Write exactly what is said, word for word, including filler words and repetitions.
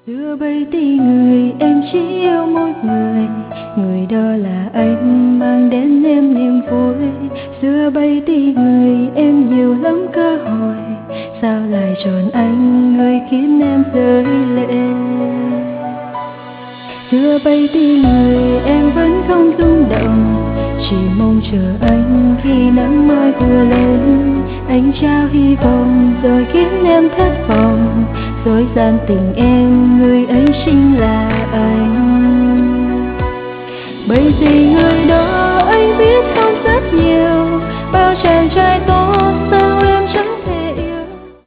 Xưa bấy tỷ người em chỉ yêu một người, người đó là anh mang đến em niềm vui. Xưa bấy tỷ người em nhiều lắm cơ hội, sao lại chọn anh người khiến em rơi lệ. Xưa bấy tỷ người em vẫn không rung động, chỉ mong chờ anh khi nắng mai vừa lên. Anh trao hy vọng rồi khiến em thất vọng, dối gian tình em người ấy chính là anh. Bởi vì người đó